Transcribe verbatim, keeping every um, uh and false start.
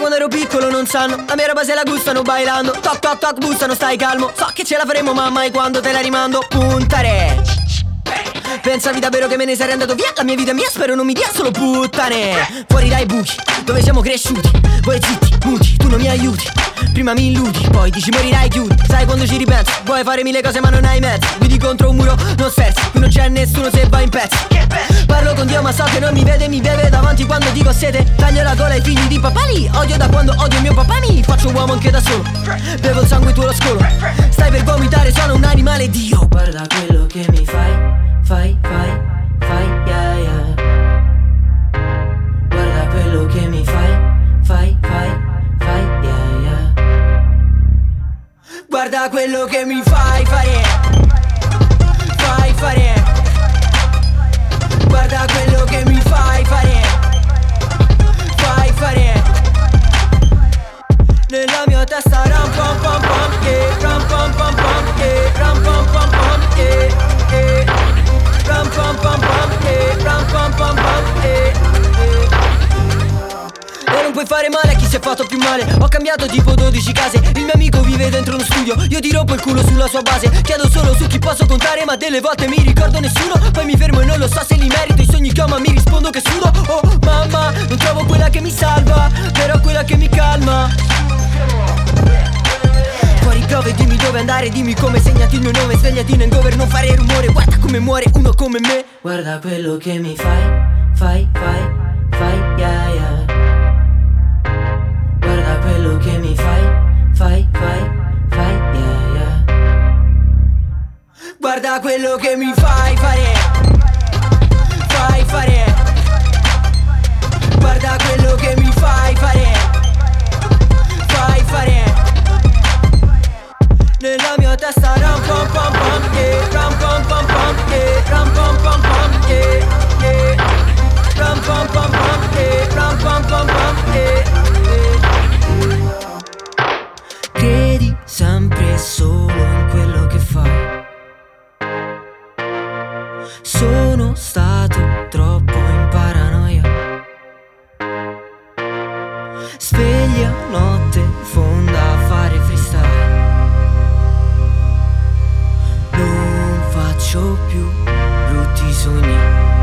quando ero piccolo non sanno, la mia roba se la gustano bailando. Toc toc toc bussano, stai calmo, so che ce la faremo ma mai quando te la rimando. Puntare, pensavi davvero che me ne sarei andato via? La mia vita mia spero non mi dia solo puttane. Fuori dai buchi, dove siamo cresciuti, voi zitti, muti, tu non mi aiuti. Prima mi illudi, poi dici morirai, chiudi. Sai quando ci ripensi, vuoi fare mille cose ma non hai mezzi. Guidi contro un muro, non scherzi, qui non c'è nessuno se va in pezzi. Parlo con Dio ma so che non mi vede, mi beve davanti quando dico sete. Taglio la gola ai figli di papà lì, odio da quando odio mio papà mi faccio uomo anche da solo, bevo il sangue tuo lo scolo. Stai per vomitare, sono un animale Dio. Guarda quello che mi fai, fai, fai, fai, yeah, yeah. Guarda quello che mi fai, fai, fai, fai, yeah, yeah. Guarda quello che mi fai fare, fai fare. Guarda quello che mi fai fare, fai fare. Nella mia testa ram pam pam pam, yeah, ram pam pam pam, yeah, ram pam pam pam, yeah, yeah. Ram pam pam pam, yeah, ram pam pam pam, yeah, yeah. E non puoi fare male a chi si è fatto più male. Ho cambiato tipo dodici case. Il mio amico vive dentro uno studio, io ti rompo il culo sulla sua base. Chiedo solo su chi posso contare, ma delle volte mi ricordo nessuno. Poi mi fermo e non lo so se li merito. I sogni che ho ma mi rispondo che sudo. Oh mamma, non trovo quella che mi salva, però quella che mi calma. Fuori piove, dimmi dove andare, dimmi come, segnati il mio nome. Svegliati in hangover, non fare rumore. Guarda come muore uno come me. Guarda quello che mi fai, fai, fai, fai, yeah, yeah. Guarda quello che mi fai, fai, fai, fai, yeah, yeah. Guarda quello che mi fai fare, fai fare. Guarda quello che mi fai fare, fai fare. Nella mia testa ram pam pam pam, yeah, ram pam pam pam, yeah, ram pam pam pam, yeah, yeah. Ram pam pam pam, yeah, ram pam pam pam, yeah, yeah. Credi sempre solo in quello che fai. Sono stato troppo in paranoia. Sveglia notte fonda a fare freestyle. Non faccio più brutti sogni.